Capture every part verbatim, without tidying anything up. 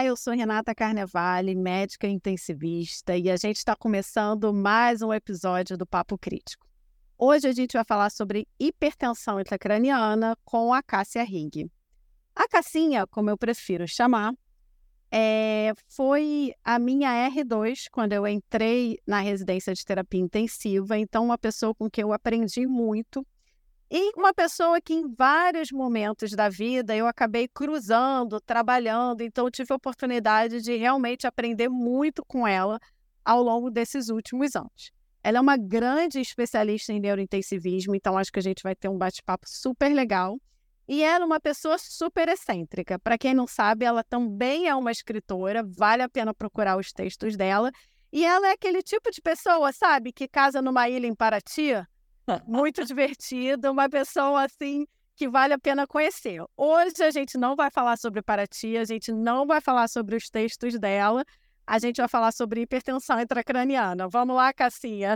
Olá, eu sou Renata Carnevale, médica intensivista, e a gente está começando mais um episódio do Papo Crítico. Hoje a gente vai falar sobre hipertensão intracraniana com a Cássia Rigg. A Cassinha, como eu prefiro chamar, é, foi a minha R dois quando eu entrei na residência de terapia intensiva, então uma pessoa com quem eu aprendi muito. E uma pessoa que em vários momentos da vida eu acabei cruzando, trabalhando, então eu tive a oportunidade de realmente aprender muito com ela ao longo desses últimos anos. Ela é uma grande especialista em neurointensivismo, então acho que a gente vai ter um bate-papo super legal. E ela é uma pessoa super excêntrica. Para quem não sabe, ela também é uma escritora, vale a pena procurar os textos dela. E ela é aquele tipo de pessoa, sabe, que casa numa ilha em Paraty, muito divertida, uma pessoa assim que vale a pena conhecer. Hoje a gente não vai falar sobre Paraty, a gente não vai falar sobre os textos dela, a gente vai falar sobre hipertensão intracraniana. Vamos lá, Cassinha.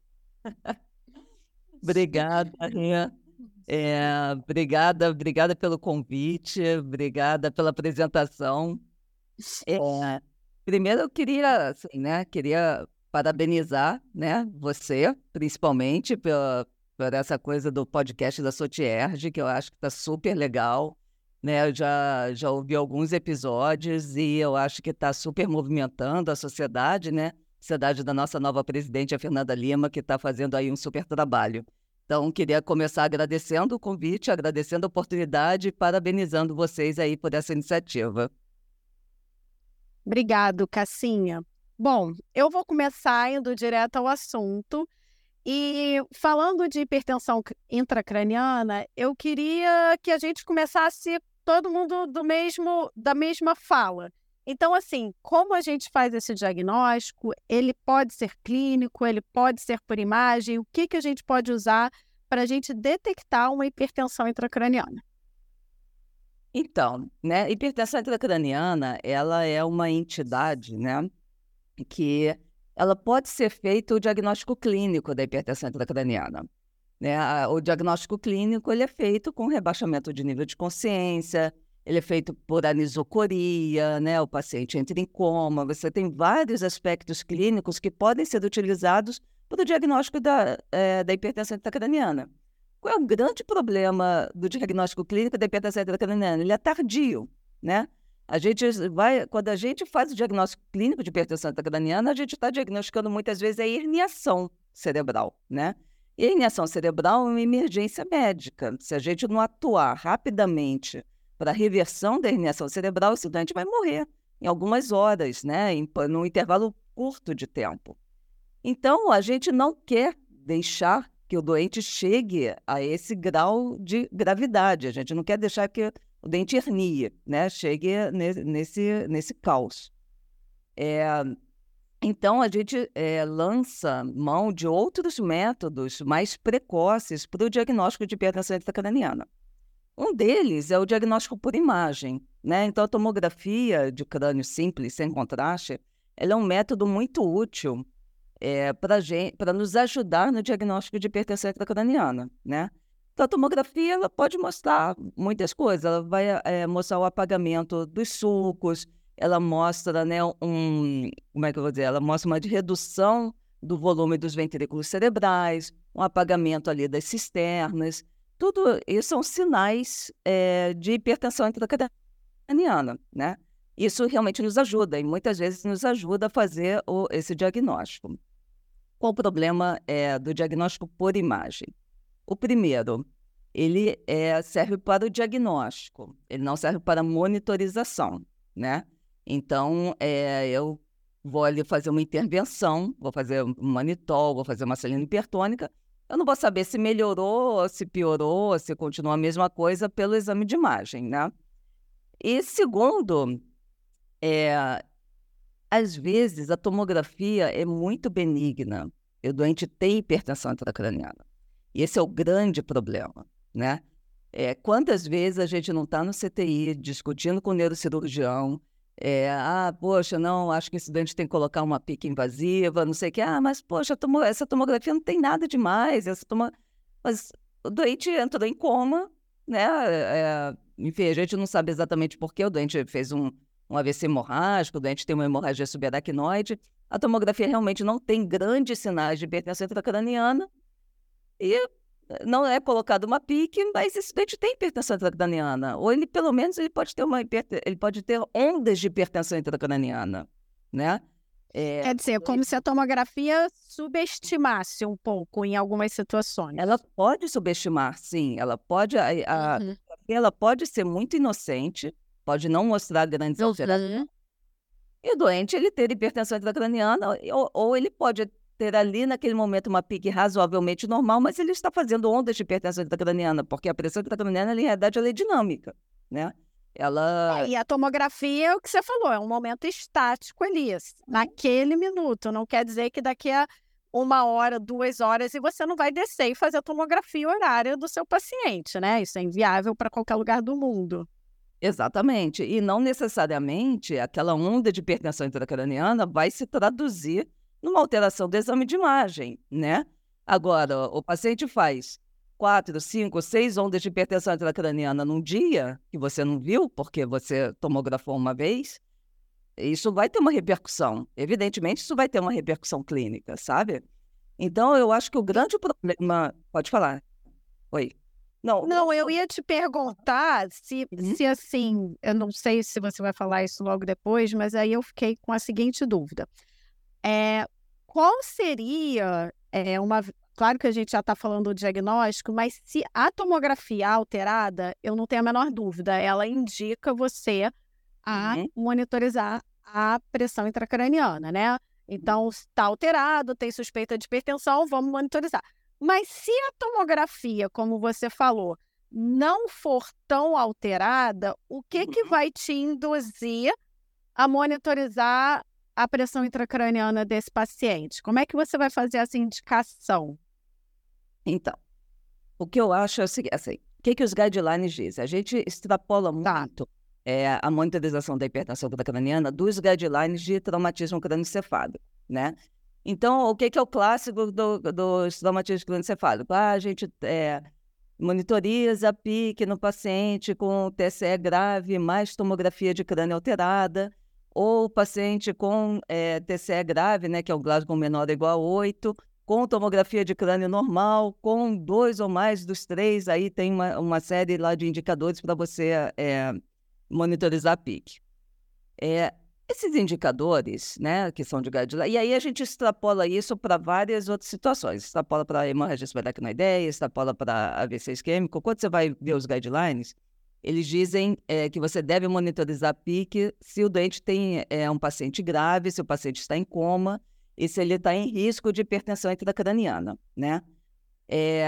Obrigada, Rê. É, obrigada, obrigada pelo convite, obrigada pela apresentação. É, primeiro eu queria, assim, né, queria parabenizar, né, você, principalmente, pela, por essa coisa do podcast da Sotierge, que eu acho que está super legal, né, eu já, já ouvi alguns episódios e eu acho que está super movimentando a sociedade, né, sociedade da nossa nova presidente, a Fernanda Lima, que está fazendo aí um super trabalho. Então, queria começar agradecendo o convite, agradecendo a oportunidade e parabenizando vocês aí por essa iniciativa. Obrigado, Cassinha. Bom, eu vou começar indo direto ao assunto. E falando de hipertensão intracraniana, eu queria que a gente começasse todo mundo do mesmo, da mesma fala. Então, assim, como a gente faz esse diagnóstico? Ele pode ser clínico, ele pode ser por imagem? O que, que a gente pode usar para a gente detectar uma hipertensão intracraniana? Então, né, hipertensão intracraniana, ela é uma entidade, né, que ela pode ser feito o diagnóstico clínico da hipertensão intracraniana. Né? O diagnóstico clínico ele é feito com rebaixamento de nível de consciência, ele é feito por anisocoria, né? O paciente entra em coma, você tem vários aspectos clínicos que podem ser utilizados para o diagnóstico da, é, da hipertensão intracraniana. Qual é o grande problema do diagnóstico clínico da hipertensão intracraniana? Ele é tardio, né? A gente vai, quando a gente faz o diagnóstico clínico de hipertensão intracraniana, a gente está diagnosticando muitas vezes a herniação cerebral, né? E a herniação cerebral é uma emergência médica. Se a gente não atuar rapidamente para a reversão da herniação cerebral, esse doente vai morrer em algumas horas, né? Em, num intervalo curto de tempo. Então, a gente não quer deixar que o doente chegue a esse grau de gravidade. A gente não quer deixar que o doente hernie, né? Chegue nesse, nesse, nesse caos. É, então, a gente é, lança mão de outros métodos mais precoces para o diagnóstico de hipertensão intracraniana. Um deles é o diagnóstico por imagem, né? Então, a tomografia de crânio simples, sem contraste, ela é um método muito útil é, para nos ajudar no diagnóstico de hipertensão intracraniana, né? Então, a tomografia ela pode mostrar muitas coisas. Ela vai é, mostrar o apagamento dos sulcos, ela mostra, né, um, como é que eu vou dizer? Ela mostra uma redução do volume dos ventrículos cerebrais, um apagamento ali das cisternas. Tudo isso são sinais é, de hipertensão intracraniana, né? Isso realmente nos ajuda e muitas vezes nos ajuda a fazer o, esse diagnóstico. Qual o problema é, do diagnóstico por imagem? O primeiro, ele é, serve para o diagnóstico, ele não serve para a monitorização, né? Então, é, eu vou ali fazer uma intervenção, vou fazer um manitol, vou fazer uma salina hipertônica, eu não vou saber se melhorou, se piorou, se continua a mesma coisa pelo exame de imagem, né? E segundo, é, às vezes a tomografia é muito benigna, e o doente tem hipertensão intracraniana. E esse é o grande problema, né? É, quantas vezes a gente não está no C T I discutindo com o neurocirurgião, é, ah, poxa, não, acho que esse doente tem que colocar uma pica invasiva, não sei o que, ah, mas, poxa, tomo, essa tomografia não tem nada demais, essa tomo... mas o doente entrou em coma, né? É, enfim, a gente não sabe exatamente por que o doente fez um, um A V C hemorrágico, o doente tem uma hemorragia subaracnoide, a tomografia realmente não tem grandes sinais de hipertensão intracraniana e não é colocado uma P I C, mas esse doente tem hipertensão intracraniana, ou ele, pelo menos, ele pode ter, uma hiperte... ele pode ter ondas de hipertensão intracraniana, né? É... Quer dizer, como se a tomografia subestimasse um pouco em algumas situações. Ela pode subestimar, sim. Ela pode, a, a, uhum. ela pode ser muito inocente, pode não mostrar grandes uhum. alterações. E o doente, ele ter hipertensão intracraniana, ou, ou ele pode ter ali, naquele momento, uma P I C razoavelmente normal, mas ele está fazendo ondas de hipertensão intracraniana, porque a pressão intracraniana, na realidade, ela é dinâmica, né? Ela... É, e a tomografia é o que você falou, é um momento estático ali, naquele minuto. Não quer dizer que daqui a uma hora, duas horas, e você não vai descer e fazer a tomografia horária do seu paciente, né? Isso é inviável para qualquer lugar do mundo. Exatamente. E não necessariamente aquela onda de hipertensão intracraniana vai se traduzir numa alteração do exame de imagem, né? Agora, o paciente faz quatro, cinco, seis ondas de hipertensão intracraniana num dia, que você não viu, porque você tomografou uma vez, isso vai ter uma repercussão. Evidentemente, isso vai ter uma repercussão clínica, sabe? Então, eu acho que o grande problema... Pode falar. Oi. Não, não, eu ia te perguntar se, uhum. se, assim, eu não sei se você vai falar isso logo depois, mas aí eu fiquei com a seguinte dúvida. É, qual seria é, uma... Claro que a gente já está falando do diagnóstico, mas se a tomografia alterada, eu não tenho a menor dúvida, ela indica você a uhum. monitorizar a pressão intracraniana, né? Então, está alterado, tem suspeita de hipertensão, vamos monitorizar. Mas se a tomografia, como você falou, não for tão alterada, o que, que vai te induzir a monitorizar a pressão intracraniana desse paciente? Como é que você vai fazer essa indicação? Então, o que eu acho é o seguinte, assim, o que, que os guidelines dizem? A gente extrapola muito tá. é, a monitorização da hipertensão intracraniana dos guidelines de traumatismo crânioencefálico, né? Então, o que, que é o clássico do, dos traumatismos crânioencefálicos? Ah, a gente é, monitoriza a P I C no paciente com T C E grave mais tomografia de crânio alterada, ou paciente com é, T C E grave, né, que é o Glasgow menor ou igual a oito, com tomografia de crânio normal, com dois ou mais dos três, aí tem uma, uma série lá de indicadores para você é, monitorizar a P I C. É, esses indicadores, né, que são de guideline, e aí a gente extrapola isso para várias outras situações, extrapola para hemorragia subaracnoideia, extrapola para A V C isquêmico. Quando você vai ver os guidelines, eles dizem é, que você deve monitorizar a P I C se o doente tem é, um paciente grave, se o paciente está em coma e se ele está em risco de hipertensão intracraniana, né? É,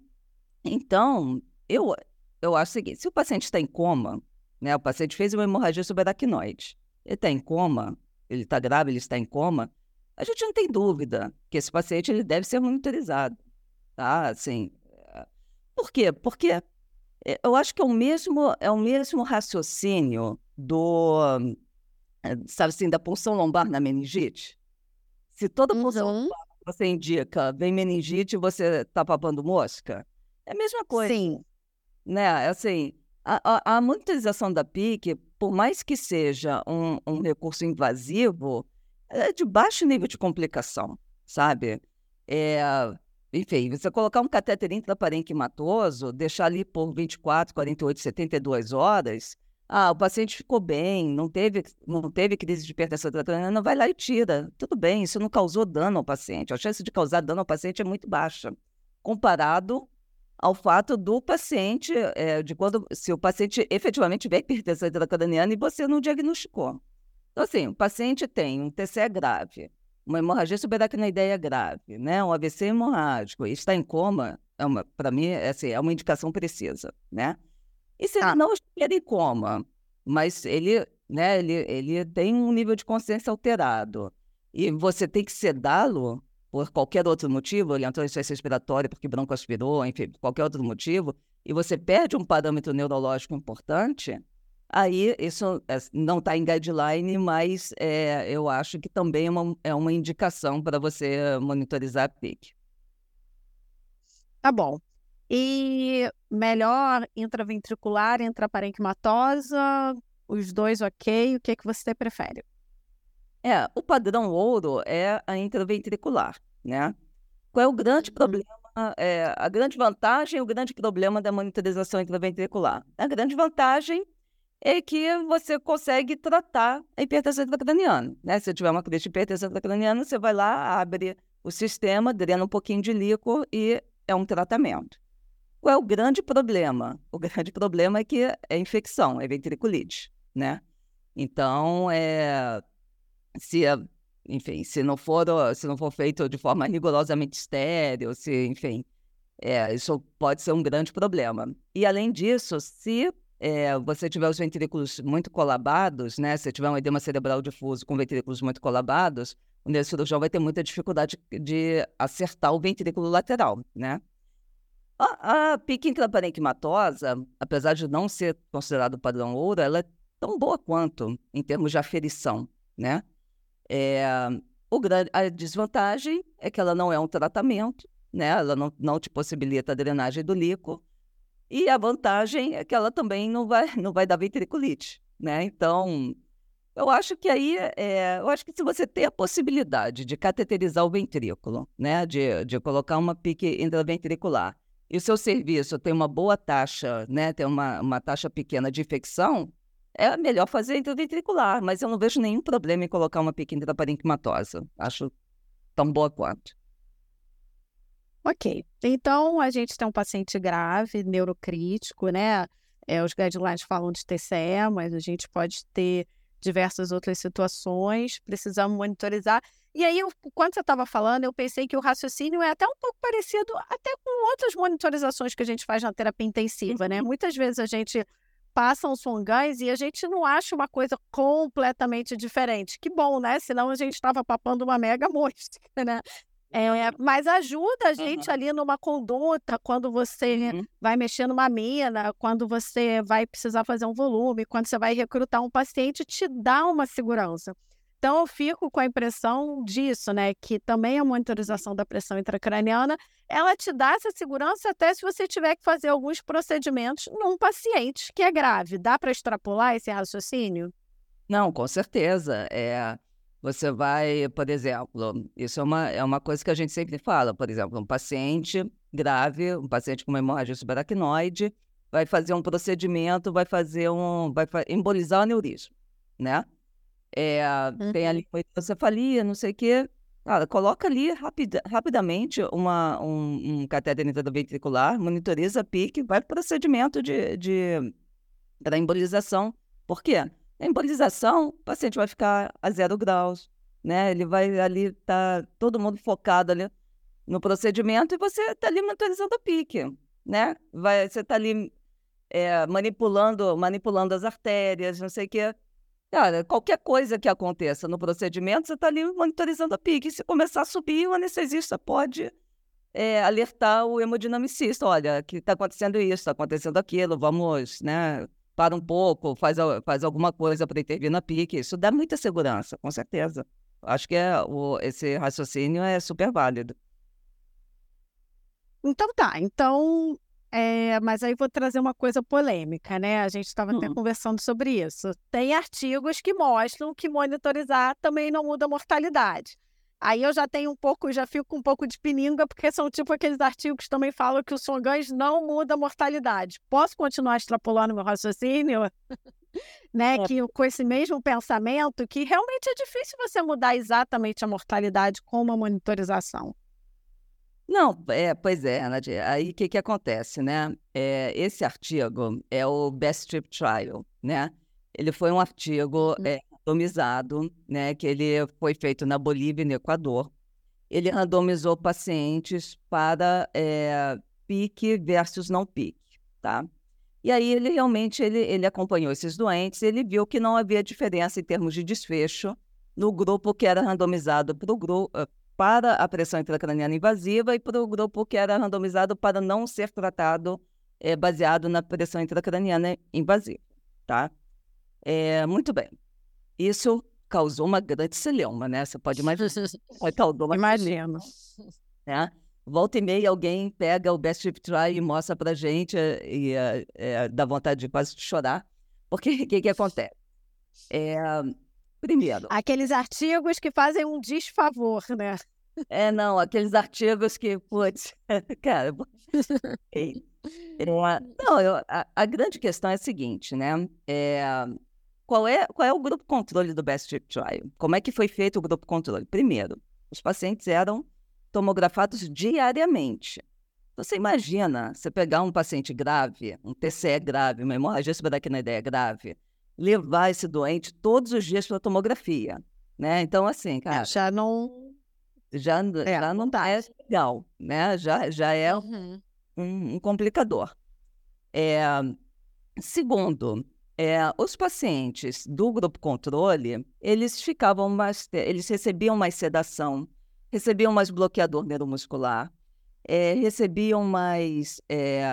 então, eu, eu acho o seguinte, se o paciente está em coma, né, o paciente fez uma hemorragia subaracnoide, ele está em coma, ele está grave, ele está em coma, a gente não tem dúvida que esse paciente ele deve ser monitorizado, tá? Assim, por quê? Porque eu acho que é o mesmo, é o mesmo raciocínio do, sabe assim, da punção lombar na meningite. Se toda punção uhum. lombar que você indica vem meningite e você está papando mosca, é a mesma coisa. Sim. Né? Assim, a, a, a monitorização da P I C, por mais que seja um, um recurso invasivo, é de baixo nível de complicação, sabe? É... Enfim, você colocar um catéter intraparenquimatoso, deixar ali por vinte e quatro, quarenta e oito, setenta e duas horas, ah, o paciente ficou bem, não teve, não teve crise de hipertensão intracraniana, vai lá e tira. Tudo bem, isso não causou dano ao paciente. A chance de causar dano ao paciente é muito baixa, comparado ao fato do paciente, é, de quando, se o paciente efetivamente tiver hipertensão intracraniana e você não diagnosticou. Então, assim, o paciente tem um T C E grave, uma hemorragia subaracnoideia grave, né? Um A V C hemorrágico, e está em coma, é uma, para mim, é, assim, é uma indicação precisa, né? E se ele não estiver em coma, mas ele, né, ele, ele tem um nível de consciência alterado, e você tem que sedá-lo por qualquer outro motivo, ele entrou em insuficiência respiratória porque broncoaspirou, enfim, por qualquer outro motivo, e você perde um parâmetro neurológico importante, aí isso é, não está em guideline, mas é, eu acho que também é uma, é uma indicação para você monitorizar a P I C. Tá bom. E melhor intraventricular, intraparenquimatosa, os dois ok? O que, que você prefere? É, o padrão ouro é a intraventricular, né? Qual é o grande problema, é, a grande vantagem e o grande problema da monitorização intraventricular? A grande vantagem é que você consegue tratar a hipertensão intracraniana, né? Se tiver uma crise de hipertensão intracraniana, você vai lá, abre o sistema, drena um pouquinho de líquor e é um tratamento. Qual é o grande problema? O grande problema é que é infecção, é ventriculite, né? Então, é, se, enfim, se não for, se não for feito de forma rigorosamente estéril, se, enfim, é, isso pode ser um grande problema. E, além disso, se é, você tiver os ventrículos muito colabados, né? Se tiver um edema cerebral difuso com ventrículos muito colabados, o neurocirurgião vai ter muita dificuldade de acertar o ventrículo lateral, né? A, a pique intraparenquimatosa, apesar de não ser considerado padrão ouro, ela é tão boa quanto em termos de aferição, né? É, o grande, a desvantagem é que ela não é um tratamento, né? Ela não, não te possibilita a drenagem do líquor. E a vantagem é que ela também não vai, não vai dar ventriculite, né? Então, eu acho que aí, é, eu acho que se você tem a possibilidade de cateterizar o ventrículo, né? De, de colocar uma pique intraventricular, e o seu serviço tem uma boa taxa, né? Tem uma, uma taxa pequena de infecção, é melhor fazer intraventricular, mas eu não vejo nenhum problema em colocar uma pique intraparenquimatosa. Acho tão boa quanto. Ok, então a gente tem um paciente grave, neurocrítico, né? É, os guidelines falam de T C E, mas a gente pode ter diversas outras situações, precisamos monitorizar. E aí, eu, quando você estava falando, eu pensei que o raciocínio é até um pouco parecido até com outras monitorizações que a gente faz na terapia intensiva, né? Muitas vezes a gente passa os Swan-Ganz e a gente não acha uma coisa completamente diferente. Que bom, né? Senão a gente estava papando uma mega mostra, né? É, mas ajuda a gente Uhum. ali numa conduta, quando você Uhum. vai mexer numa mina, quando você vai precisar fazer um volume, quando você vai recrutar um paciente, te dá uma segurança. Então, eu fico com a impressão disso, né? Que também a monitorização da pressão intracraniana, ela te dá essa segurança até se você tiver que fazer alguns procedimentos num paciente que é grave. Dá para extrapolar esse raciocínio? Não, com certeza. É, você vai, por exemplo, isso é uma, é uma coisa que a gente sempre fala, por exemplo, um paciente grave, um paciente com uma hemorragia subaracnoide, vai fazer um procedimento, vai fazer um, vai fa- embolizar o aneurisma, né? É, tem ali uma hidrocefalia, não sei o quê. Cara, coloca ali rapida, rapidamente uma, um, um catéter intraventricular, monitoriza a pique, vai para o procedimento de, de, da embolização. Por quê? A embolização, o paciente vai ficar a zero graus, né? Ele vai ali, tá todo mundo focado ali no procedimento e você está ali monitorizando a pique, né? Vai, você está ali é, manipulando, manipulando as artérias, não sei o quê. Cara, qualquer coisa que aconteça no procedimento, você está ali monitorizando a pique. Se começar a subir, o anestesista pode é, alertar o hemodinamicista. Olha, que está acontecendo isso, está acontecendo aquilo, vamos, né, para um pouco, faz, a- faz alguma coisa para intervir na pique. Isso dá muita segurança, com certeza. Acho que é, o, esse raciocínio é super válido. Então tá, então, é, mas aí vou trazer uma coisa polêmica, né? A gente estava até Hum. conversando sobre isso. Tem artigos que mostram que monitorizar também não muda a mortalidade. Aí eu já tenho um pouco, já fico com um pouco de pininga, porque são tipo aqueles artigos que também falam que o Swan-Ganz não muda a mortalidade. Posso continuar extrapolando meu raciocínio? Né? É. Que com esse mesmo pensamento, que realmente é difícil você mudar exatamente a mortalidade com uma monitorização. Não, é, pois é, Nath, aí o que, que acontece, né? É, esse artigo é o Best Trip Trial, né? Ele foi um artigo é, randomizado, né? Que ele foi feito na Bolívia e no Equador. Ele randomizou pacientes para é, pique versus não pique, tá? E aí ele realmente ele, ele acompanhou esses doentes e ele viu que não havia diferença em termos de desfecho no grupo que era randomizado para o grupo para a pressão intracraniana invasiva e para o grupo que era randomizado para não ser tratado é, baseado na pressão intracraniana invasiva, tá? É, muito bem. Isso causou uma grande celeuma, né? Você pode imaginar. Causou uma Imagino. né? Volta e meia alguém pega o Best Trip Try e mostra pra gente eh, e eh, eh, dá vontade de quase de chorar. Porque o que, que acontece? É, primeiro, Aqueles artigos que fazem um desfavor, né? é, não, aqueles artigos que, putz, cara, é, é, não, eu, a, a grande questão é a seguinte, né? É, qual é, qual é o grupo controle do Best Chip Trial? Como é que foi feito o grupo controle? Primeiro, os pacientes eram tomografados diariamente. Você imagina você pegar um paciente grave, um T C E grave, uma hemorragia subaracnoideia grave, levar esse doente todos os dias para tomografia, né? Então, assim, É, cara, já não. já, É, já não não dá. é legal, né? Já, já é Uhum. um, um complicador. É, segundo, é, os pacientes do grupo controle, eles ficavam mais, te- eles recebiam mais sedação, recebiam mais bloqueador neuromuscular, é, recebiam mais, é,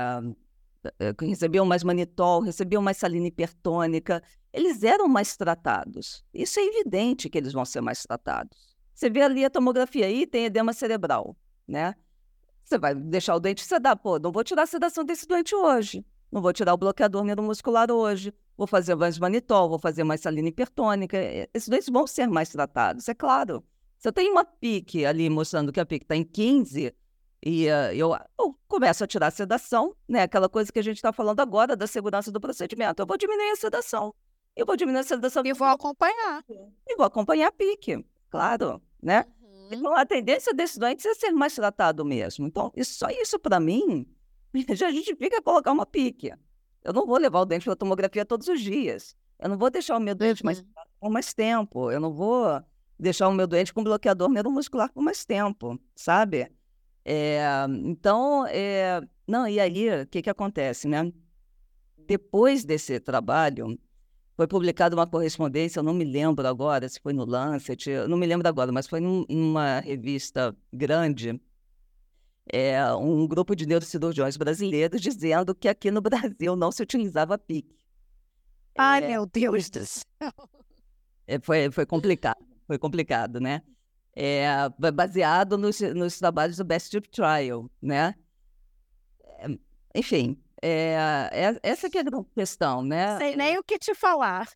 é, recebiam mais manitol, recebiam mais salina hipertônica, eles eram mais tratados. Isso é evidente que eles vão ser mais tratados. Você vê ali a tomografia aí, tem edema cerebral, né? Você vai deixar o dente sedar. Pô, não vou tirar a sedação desse doente hoje. Não vou tirar o bloqueador neuromuscular hoje. Vou fazer mais manitol, vou fazer mais salina hipertônica. Eh, Esses doentes vão ser mais tratados, é claro. Se eu tenho uma pique ali mostrando que a pique está em quinze e eh, eu, eu começo a tirar a sedação, né? Aquela coisa que a gente está falando agora da segurança do procedimento. Eu vou diminuir a sedação. Eu vou diminuir a sedação E vou acompanhar. e vou acompanhar a pique, claro, né? Uhum. Então, a tendência desse doente é ser mais tratado mesmo. Então, isso- só isso, para mim, já justifica colocar uma pique. Eu não vou levar o dente para tomografia todos os dias. Eu não vou deixar o meu doente mais, Uhum. por mais tempo. Eu não vou deixar o meu doente com bloqueador neuromuscular por mais tempo, sabe? É, então, é, não, e aí, o que que acontece, né? Depois desse trabalho, foi publicada uma correspondência, eu não me lembro agora se foi no Lancet, eu não me lembro agora, mas foi num- numa revista grande, é, um grupo de neurocirurgiões brasileiros dizendo que aqui no Brasil não se utilizava pique. Ai, É, meu Deus do céu. é, foi, foi complicado, foi complicado, né? É, ba- baseado nos, nos trabalhos do Best Tube Trial, né? Enfim, é, é- essa que é a grande questão, né? Sei nem o que te falar.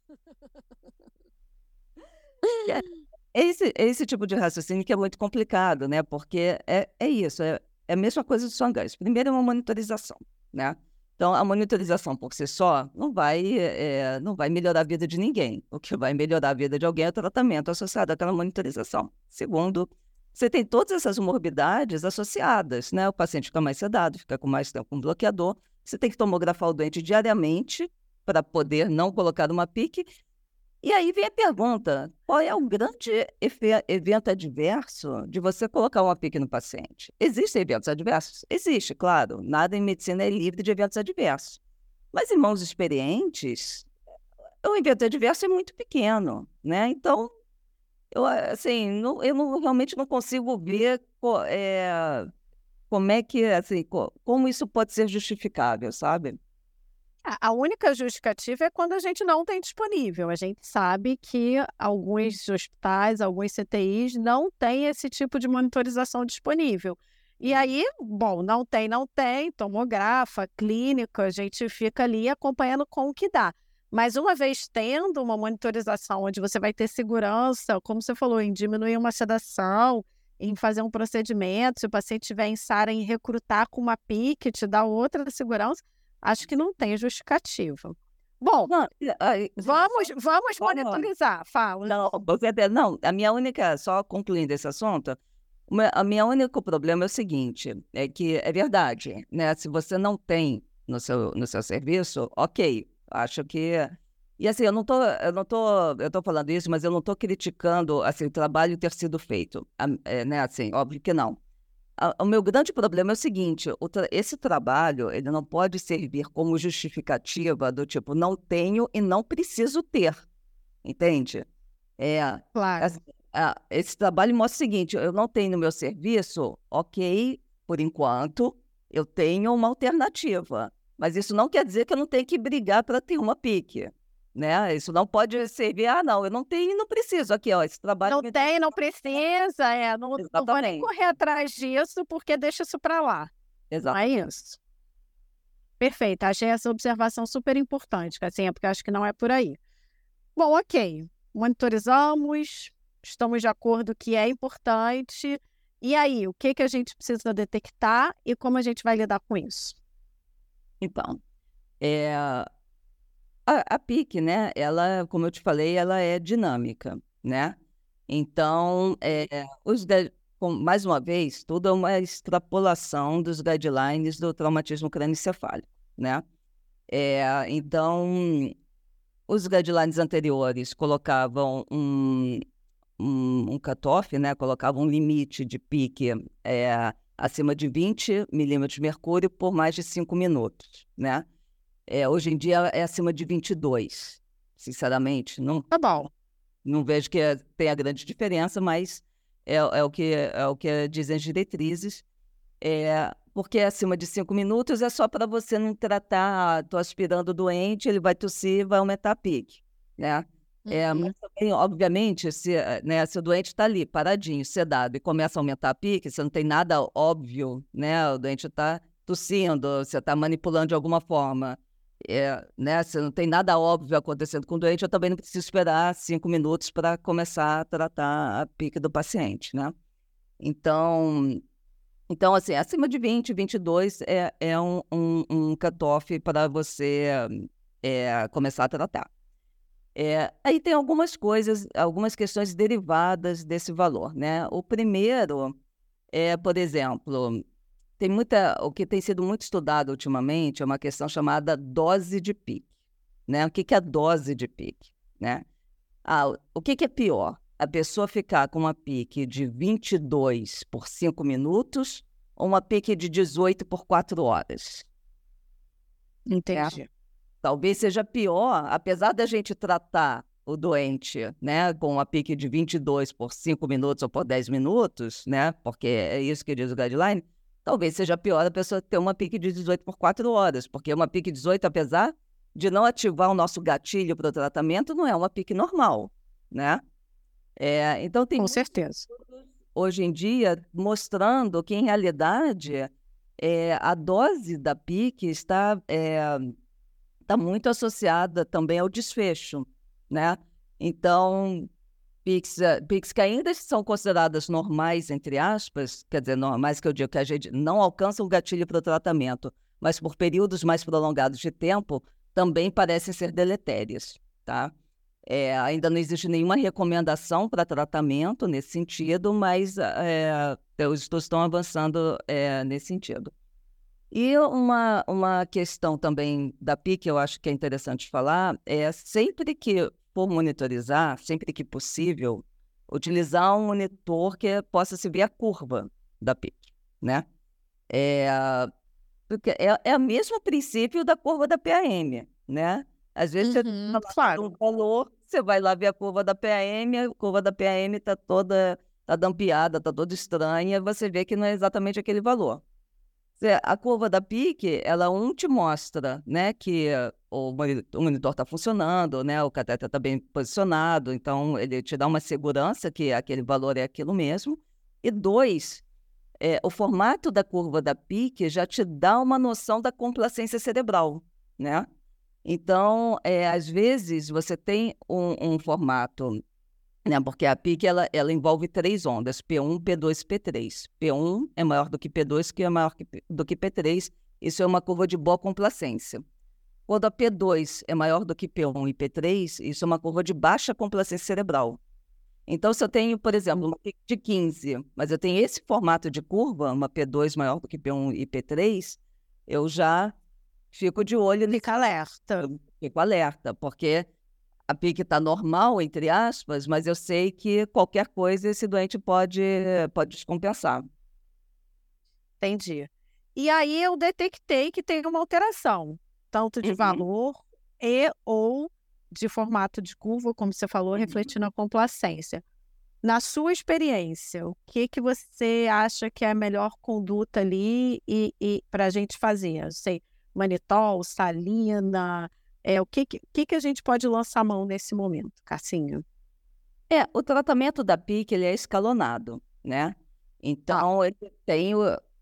É é esse, é esse tipo de raciocínio que é muito complicado, né? Porque é, é isso, é, é a mesma coisa do Sangans. Primeiro é uma monitorização, né? Então, a monitorização por si só não vai, é, não vai melhorar a vida de ninguém. O que vai melhorar a vida de alguém é o tratamento associado àquela monitorização. Segundo, você tem todas essas morbidades associadas, né? O paciente fica mais sedado, fica com mais tempo com bloqueador. Você tem que tomografar o doente diariamente para poder não colocar uma pique. E aí vem a pergunta: qual é o grande efe- evento adverso de você colocar uma pique no paciente? Existem eventos adversos? Existe, claro. Nada em medicina é livre de eventos adversos. Mas em mãos experientes, o evento adverso é muito pequeno, né? Então, eu, assim, não- eu não- realmente não consigo ver co- é, como é que, assim, co- como isso pode ser justificável, sabe? A a única justificativa é quando a gente não tem disponível. A gente sabe que alguns hospitais, alguns C T Is não têm esse tipo de monitorização disponível. E aí, bom, não tem, não tem, tomografa, clínica, a gente fica ali acompanhando com o que dá. Mas uma vez tendo uma monitorização onde você vai ter segurança, como você falou, em diminuir uma sedação, em fazer um procedimento, se o paciente tiver em SARA, em recrutar com uma PIC, te dá outra segurança. Acho que não tem justificativa. Bom, Não, e- aí, vamos vamos só- monitorizar, fala. Não, você até- não, a minha única, só concluindo esse assunto, uma- a minha único problema é o seguinte, é que é verdade, né? Se você não tem no seu, no seu serviço, ok, acho que... E assim, eu não tô, eu não tô, eu tô falando isso, mas eu não tô criticando, assim, o trabalho ter sido feito, a- é, né? Assim, óbvio que não. A- O meu grande problema é o seguinte, o tra- esse trabalho, ele não pode servir como justificativa do tipo, não tenho e não preciso ter, entende? É, Claro. assim, ah, esse trabalho mostra o seguinte: eu não tenho no meu serviço, ok, por enquanto, eu tenho uma alternativa. Mas isso não quer dizer que eu não tenho que brigar para ter uma pique, né? Isso não pode servir, ah, não, eu não tenho e não preciso. Aqui, ó, esse trabalho Não me... tem, não precisa, é, não, não vou nem Exatamente, correr atrás disso, porque deixa isso para lá. Não é exatamente. isso. Perfeito, achei essa observação super importante, assim, é porque acho que não é por aí. Bom, ok. Monitorizamos, estamos de acordo que é importante. E aí, o que que a gente precisa detectar e como a gente vai lidar com isso? Então, eh, a a PIC, né, ela, como eu te falei, ela é dinâmica, né. Então, eh, os gui com mais uma vez, tudo é uma extrapolação dos guidelines do traumatismo crânioencefálico, né. Eh, então, os guidelines anteriores colocavam um um um cutoff, né, colocavam um limite de PIC, eh, acima de vinte milímetros de mercúrio por mais de cinco minutos, né. Eh, hoje em dia é acima de vinte e dois, sinceramente, não Tá bom. não vejo que é tenha grande diferença, mas é é o que é o que dizem as diretrizes. Eh, porque acima de cinco minutos é só para você não tratar: "Ah, tô aspirando o doente, ele vai tossir, vai aumentar a PIC", né. Eh, mas Uhum. também, obviamente, se, eh, né, se o doente está ali paradinho, sedado e começa a aumentar a PIC, você não tem nada óbvio, né, o doente está tossindo, você está manipulando de alguma forma, eh, né, você não tem nada óbvio acontecendo com o doente, eu também não preciso esperar cinco minutos para começar a tratar a PIC do paciente, né. Então então, assim, acima de vinte, vinte e dois é é um um um cutoff para você, eh, começar a tratar. Eh, aí tem algumas coisas, algumas questões derivadas desse valor, né. O primeiro é, por exemplo, tem muita o que tem sido muito estudado ultimamente é uma questão chamada dose de PIC, né. O que que é a dose de PIC, né? Ah, o o que que é pior? A pessoa ficar com uma PIC de vinte e dois por cinco minutos ou uma PIC de dezoito por quatro horas? É. Entendi. Talvez seja pior, apesar da gente tratar o doente, né, com uma PIC de vinte e dois por cinco minutos ou por dez minutos, né, porque é isso que diz o guideline, talvez seja pior a pessoa ter uma PIC de dezoito por quatro horas, porque uma PIC dezoito, apesar de não ativar o nosso gatilho para o tratamento, não é uma PIC normal, né. Eh, então tem Com muitos certeza. estudos hoje em dia mostrando que, em realidade, eh, a dose da PIC está, eh, está muito associada também ao desfecho, né. Então, PICs, eh, PICs que ainda são consideradas "normais", entre aspas, quer dizer, normais que eu digo que a gente não alcança o gatilho para o tratamento, mas por períodos mais prolongados de tempo, também parecem ser deletérias, tá. Eh, ainda não existe nenhuma recomendação para tratamento nesse sentido, mas, eh, os estudos estão avançando, eh, nesse sentido. E uma uma questão também da PIC, eu acho que é interessante falar, é sempre que for monitorizar, sempre que possível, utilizar um monitor que possa se ver a curva da PIC, né. Eh, porque é é o mesmo princípio da curva da P A M, né. Às vezes você Uhum, tá lá claro. dando um valor, você vai lá ver a curva da P A M, a curva da P A M está toda tá dampeada, está toda estranha, você vê que não é exatamente aquele valor. Você a curva da PIC, ela um te mostra, né, que o moni o monitor está funcionando, né, o cateter está bem posicionado, então ele te dá uma segurança que aquele valor é aquilo mesmo. E dois, eh, o formato da curva da PIC já te dá uma noção da complacência cerebral, né. Então, eh, às vezes você tem um um formato, né, porque a PIC ela ela envolve três ondas, P um, P dois e P três. P um é maior do que P dois, que é maior que P do que P três, isso é uma curva de boa complacência. Quando a P dois é maior do que P um e P três, isso é uma curva de baixa complacência cerebral. Então, se eu tenho, por exemplo, uma PIC de quinze, mas eu tenho esse formato de curva, uma P dois maior do que P um e P três, eu já fico de olho nesse Fica alerta. fico alerta, porque a PIC está "normal", entre aspas, mas eu sei que qualquer coisa esse doente pode pode descompensar. Entendi. E aí eu detectei que tem uma alteração, tanto de Uhum, valor e ou de formato de curva, como você falou, uhum. refletindo a complacência. Na sua experiência, o que que você acha que é a melhor conduta ali e e pra gente fazer? Eu sei, manitol, salina, eh, o que que o que que a gente pode lançar a mão nesse momento, Cassinho? É, o tratamento da PIC ele é escalonado, né. Tá. Então ele tem o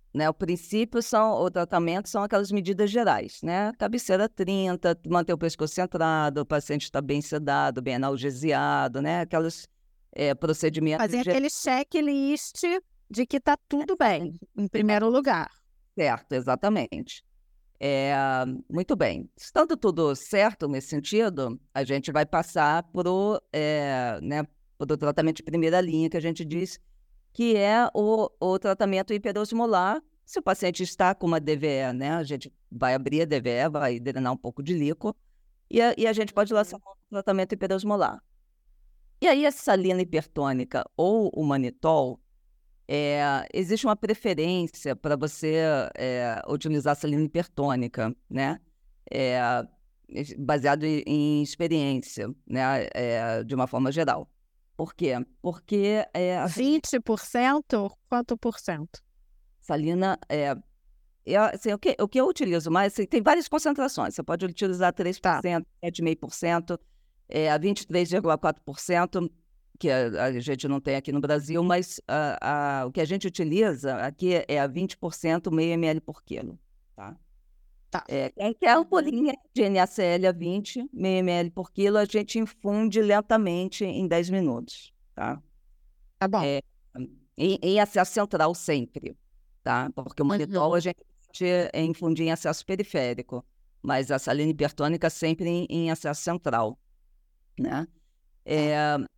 né? O princípio são, o tratamento são aquelas medidas gerais, né? Cabeceira trinta, manter o pescoço centrado, o paciente está bem sedado, bem analgesiado, né? Aqueles é, procedimentos... Fazer ge- aquele checklist de que está tudo bem, em primeiro lugar. Certo, exatamente. É, muito bem. Estando tudo certo nesse sentido, a gente vai passar para o é, né, pro tratamento de primeira linha, que a gente diz que é o, o tratamento hiperosmolar. Se o paciente está com uma D V E, né, a gente vai abrir a D V E, vai drenar um pouco de líquido, e a, e a gente pode lançar um tratamento hiperosmolar. E aí, a salina hipertônica ou o manitol, é, existe uma preferência para você é, utilizar a salina hipertônica, né? É, baseado em, em experiência, né? É, de uma forma geral. Por quê? Porque é, a vinte por cento? Quanto por cento? salina é, é, assim, o, que, o que eu utilizo mais, assim, tem várias concentrações. Você pode utilizar três por cento, Tá. sete vírgula cinco por cento, é, a vinte e três vírgula quatro por cento, que a, a gente não tem aqui no Brasil, mas a, a, o que a gente utiliza aqui é a vinte por cento, meio ml por quilo. Tá? Tá. É, quem quer a ampolinha de N A C L a vinte, meio ml por quilo, a gente infunde lentamente em dez minutos. Tá? Tá bom. É, em, em acesso central sempre, tá? Porque o manitol a gente pode infundir em acesso periférico, mas a salina hipertônica sempre em, em acesso central, né? É,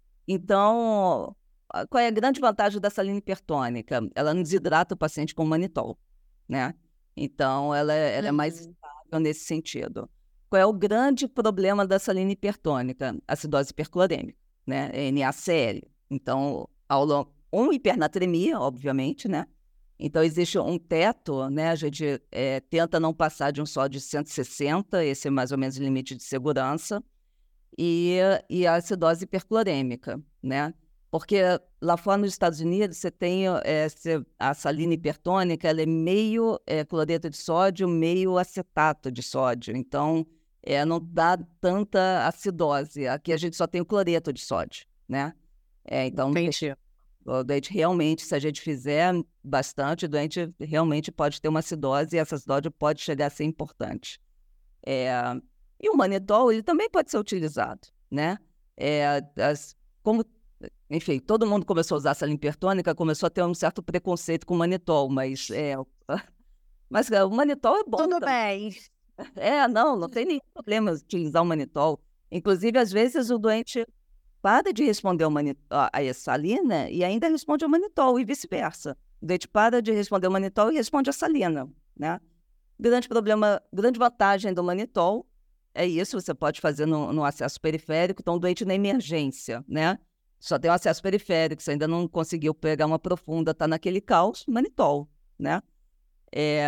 então, a- qual é a grande vantagem da salina hipertônica? Ela não desidrata o paciente com manitol, né? Então, ela, é- ela é mais Uhum. estável nesse sentido. Qual é o grande problema da salina hipertônica? Acidose hiperclorêmica, né? N A C L. Então, ao longo, um hipernatremia, obviamente, né? Então, existe um teto, né? A gente é, tenta não passar de um sódio de cento e sessenta, esse é mais ou menos o limite de segurança, e, e a acidose hiperclorêmica, né? Porque lá fora nos Estados Unidos você tem é, se- a salina hipertônica, ela é meio é, cloreto de sódio, meio acetato de sódio. Então, é, não dá tanta acidose. Aqui a gente só tem o cloreto de sódio, né? É, então, Entendi. o doente realmente, se a gente fizer bastante, o doente realmente pode ter uma acidose e essa acidose pode chegar a ser importante. É, e o manitol, ele também pode ser utilizado, né? É, as, como, enfim, todo mundo começou a usar salina hipertônica, começou a ter um certo preconceito com o manitol, mas, é, mas é, o manitol é bom Tudo também. bem. É, não, não tem nenhum problema utilizar o manitol. Inclusive, às vezes, o doente para de responder ao mani- a a salina e ainda responde ao manitol, e vice-versa. O doente para de responder ao manitol e responde à salina, né? Grande problema, grande vantagem do manitol é isso, você pode fazer no, no acesso periférico, então doente na emergência, né? Só tem o acesso periférico, você ainda não conseguiu pegar uma profunda, tá naquele caos, manitol, né? É,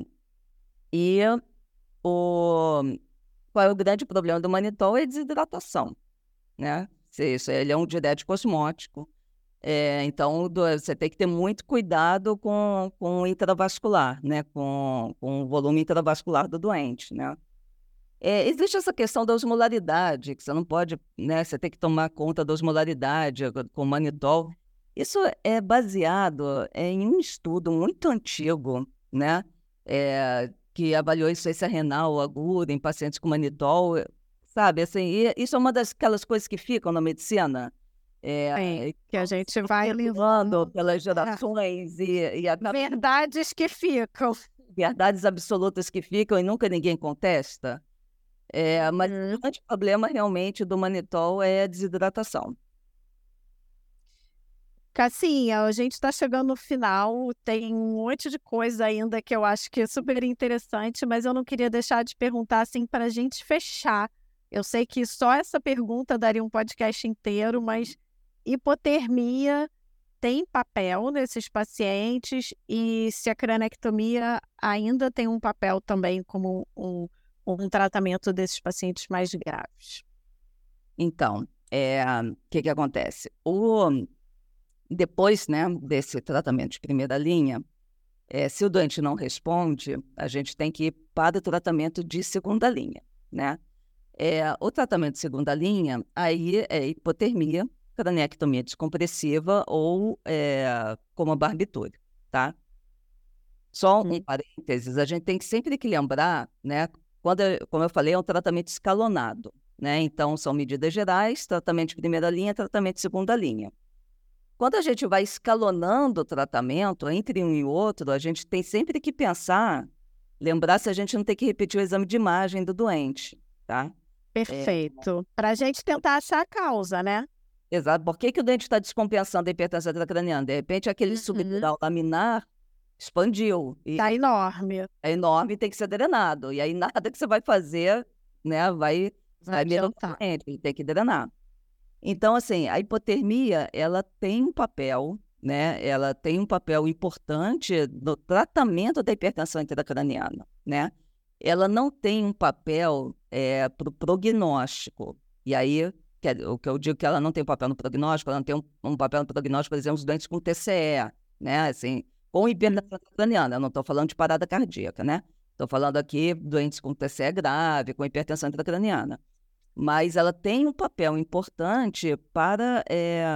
e o, qual é o grande problema do manitol? É a desidratação, né? Se Isso, ele é um diurético osmótico, é, então do- você tem que ter muito cuidado com, com o intravascular, né? Com, com o volume intravascular do doente, né? É, existe essa questão da osmolaridade, que você não pode, né? Você tem que tomar conta da osmolaridade com o manitol. Isso é baseado em um estudo muito antigo, né? É, que avaliou insuficiência renal aguda em pacientes com manitol, sabe? Assim, e isso é uma das coisas que ficam na medicina. Sim, É, que a gente vai perpetuando levando. pelas É, gerações e, e acaba verdades que ficam. verdades absolutas que ficam e nunca ninguém contesta. É, mas o Uhum. grande problema realmente do manitol é a desidratação. Cassinha, a gente está chegando no final, tem um monte de coisa ainda que eu acho que é super interessante, mas eu não queria deixar de perguntar assim para a gente fechar. Eu sei que só essa pergunta daria um podcast inteiro, mas hipotermia tem papel nesses pacientes e se a cranectomia ainda tem um papel também como um, um tratamento desses pacientes mais graves. Então, é, o que que acontece? O, depois, né, desse tratamento de primeira linha, é, se o doente não responde, a gente tem que ir para o tratamento de segunda linha, né? É, o tratamento de segunda linha, aí é hipotermia, cranectomia descompressiva ou é, como barbitúria, tá? Só um Hum. parênteses, a gente tem que sempre que lembrar, né? Quando, eu- como eu falei, é um tratamento escalonado, né? Então, são medidas gerais, tratamento de primeira linha, tratamento de segunda linha. Quando a gente vai escalonando o tratamento entre um e outro, a gente tem sempre que pensar, lembrar se a gente não tem que repetir o exame de imagem do doente, tá? Perfeito. Para a gente tentar achar a causa, né? Exato. Por que que o dente está descompensando a hipertensão intracraniana? De repente, aquele Uhum. subdural laminar expandiu e Tá enorme. é enorme e tem que ser drenado. E aí nada que você vai fazer, né, vai, Vai vai melhorar adiantar. o dente, ele tem que drenar. Então, assim, a hipotermia, ela tem um papel, né, ela tem um papel importante no tratamento da hipertensão intracraniana, né? Ela não tem um papel para o prognóstico. E aí, que é- o que eu digo que ela não tem papel no prognóstico, ela não tem um, um papel no prognóstico, por exemplo, os doentes com T C E, né, assim, com hipertensão intracraniana, eu não estou falando de parada cardíaca, né? Estou falando aqui doentes com T C E grave, com hipertensão intracraniana. Mas ela tem um papel importante para é,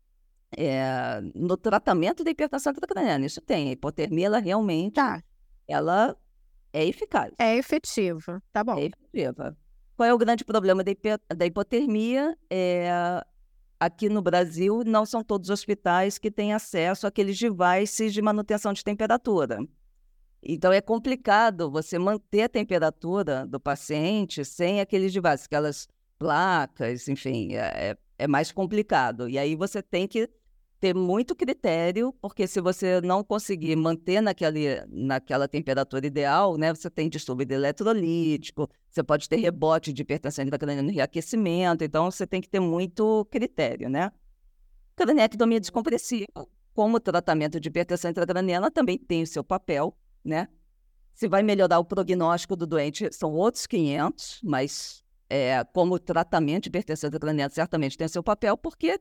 é, no tratamento da hipertensão intracraniana. Isso tem. A hipotermia, ela realmente Tá. ela é eficaz, É efetivo. Tá bom. é efetiva. Qual é o grande problema da, hiper- da hipotermia? É, aqui no Brasil, não são todos os hospitais que têm acesso àqueles devices de manutenção de temperatura. Então, é complicado você manter a temperatura do paciente sem aqueles devices, aquelas placas, enfim, é, é é mais complicado. E aí você tem que ter muito critério, porque se você não conseguir manter naquele, naquela temperatura ideal, né, você tem distúrbio eletrolítico, você pode ter rebote de hipertensão intracraniana no reaquecimento, então você tem que ter muito critério, né? Cranectomia descompressiva, como tratamento de hipertensão intracraniana, também tem o seu papel, né? Se vai melhorar o prognóstico do doente, são outros quinhentos, mas é, como tratamento de hipertensão intracraniana, certamente tem o seu papel, porque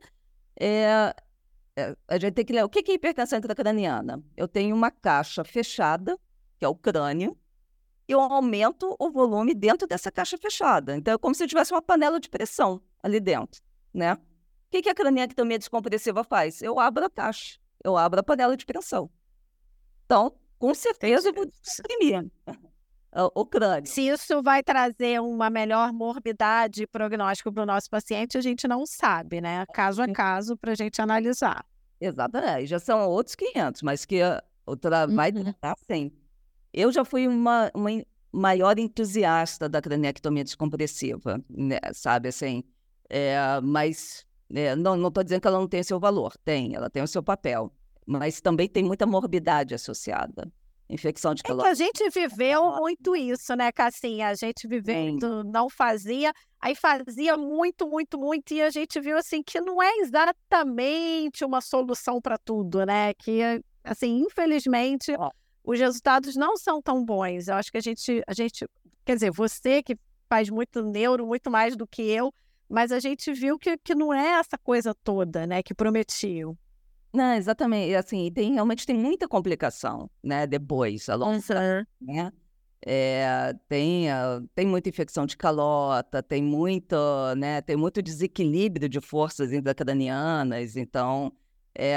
é, é, a gente tem que ler o que que é hipertensão intracraniana. Eu tenho uma caixa fechada, que é o crânio, e eu aumento o volume dentro dessa caixa fechada. Então, é como se eu tivesse uma panela de pressão ali dentro, né? O que que a cranectomia descompressiva faz? Eu abro a caixa, eu abro a panela de pressão. Então, com certeza eu vou descomprimir o crânio. Se isso vai trazer uma melhor morbidade e prognóstico para o nosso paciente, a gente não sabe, né? Caso a caso, para a gente analisar. Exatamente, já são outros quinhentos, mas que uh, o tra vai Uhum. tratar sim. Eu já fui uma, uma en- maior entusiasta da cranectomia descompressiva, né, sabe, assim, é, mas é, não estou dizendo que ela não tem seu valor, tem, ela tem o seu papel, mas também tem muita morbidade associada. Infecção de É que calor. a gente viveu muito isso, né, Cassinha? A gente viveu, Tem. muito, não fazia, aí fazia muito, muito, muito, e a gente viu assim que não é exatamente uma solução para tudo, né? Que, assim, infelizmente, Ó, os resultados não são tão bons. Eu acho que a gente, a gente, quer dizer, você que faz muito neuro, muito mais do que eu, mas a gente viu que, que não é essa coisa toda, né, que prometiam. Não, exatamente, e assim, e tem, realmente tem muita complicação, né, depois, a longo prazo, né? É, tem, ah, tem muita infecção de calota, tem muito, né, tem muito desequilíbrio de forças intracranianas, então, é,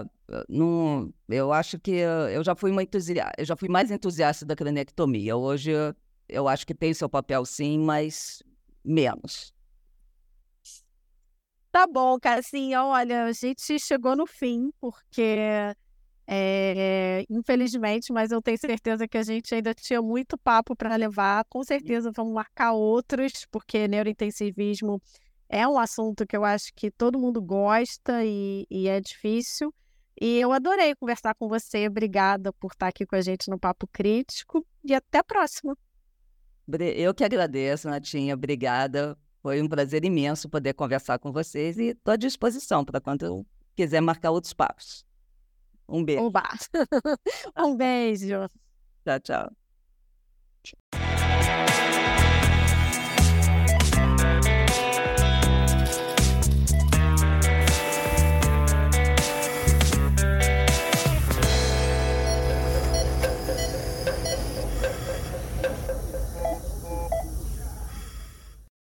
não, eu acho que eu já fui uma entusiasta, eu já fui mais entusiasta da cranectomia. Hoje eu, eu acho que tem seu papel sim, mas menos. Tá bom, Cassinha, olha, a gente chegou no fim, porque é, infelizmente, mas eu tenho certeza que a gente ainda tinha muito papo para levar. Com certeza vamos marcar outros, porque neurointensivismo é um assunto que eu acho que todo mundo gosta e, e é difícil. E eu adorei conversar com você. Obrigada por estar aqui com a gente no Papo Crítico e até a próxima. Bre- Eu que agradeço, Natinha, obrigada. Foi um prazer imenso poder conversar com vocês e estou à disposição para quando eu quiser marcar outros papos. Um beijo. Oba! Um beijo. Tchau, tchau.